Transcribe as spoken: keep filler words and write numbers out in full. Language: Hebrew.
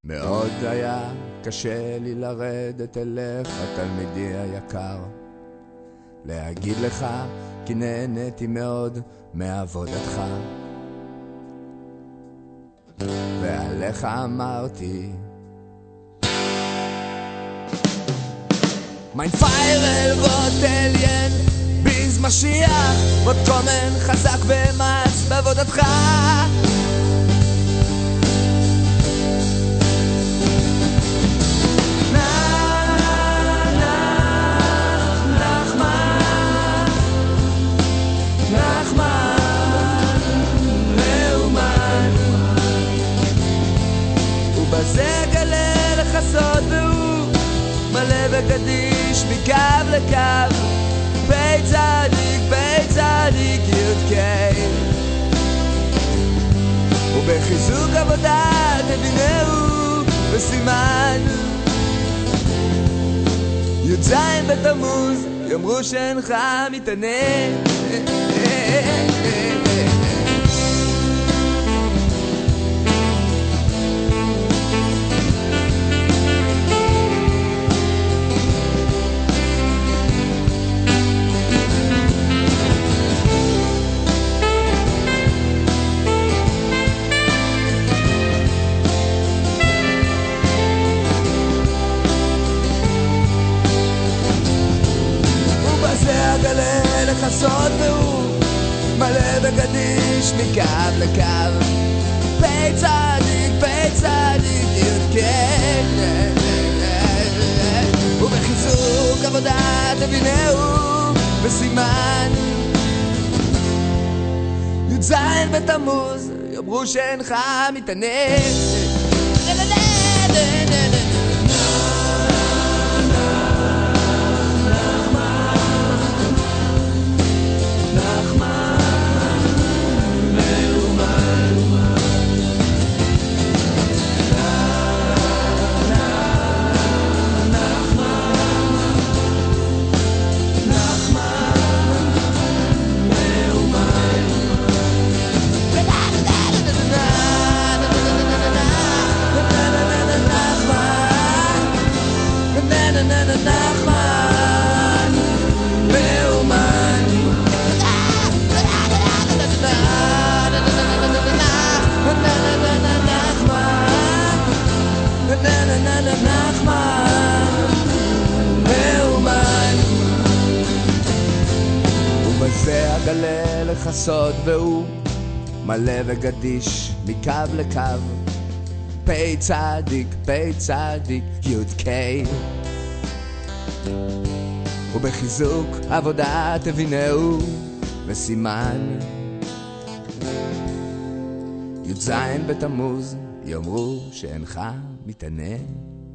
מאוד היה קשה לי לרדת אליך, תלמידי היקר, להגיד לך כי נהניתי מאוד מעבודתך, ועליך אמרתי Mein Feirel wird alien bis Mashiach wird kommen חזק ומאס בעבודתך ובזה גלה לך סוד והוא מלא וקדיש מקו לקו בית צדיק, בית צדיק יודקי ובחיזוק עבודה תבינהו בסימן י"ז בתמוז יאמרו שאינך מתענה גלה לך סוד והוא מלא וקדיש מקו לקו בית צדיק, בית צדיק יודקי ובחיזוק עבודה תבינהו בסימן י"ז בתמוז יאמרו שאינך מתענה ובזה אגלה לך סוד והוא מלא וגדיש מקו לקו פי צדיק, פי צדיק יודקי ובחיזוק עבודה תבינהו וסימן י"ז בתמוז יאמרו שאינך מתענה